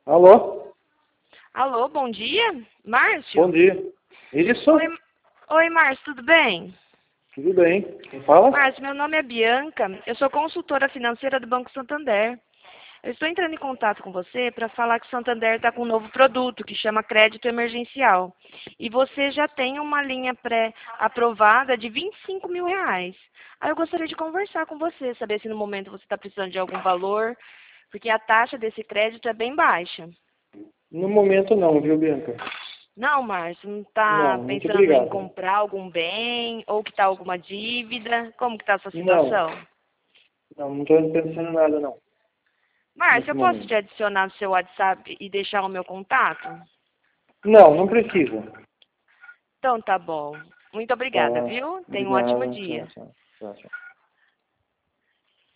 Alô? Alô, bom dia? Márcio? Bom dia. Isso? Oi, Márcio, tudo bem? Tudo bem. Quem fala? Márcio, meu nome é Bianca, eu sou consultora financeira do Banco Santander. Eu estou entrando em contato com você para falar que o Santander está com um novo produto que chama Crédito Emergencial. E você já tem uma linha pré-aprovada de R$ 25.000. Aí eu gostaria de conversar com você, saber se no momento você está precisando de algum valor, porque a taxa desse crédito é bem baixa. No momento não, viu, Bianca? Não, Márcio, não está Não, muito pensando em obrigado. comprar algum bem ou que está alguma dívida? Como que está a sua Não, situação? não estou pensando em nada não, Márcio, nesse eu posso te momento. adicionar no seu WhatsApp e deixar o meu contato? Não, não precisa. Então tá bom. Muito obrigada, Tá, viu? Tenha um ótimo obrigado. Tchau, dia. tchau. Tchau, tchau.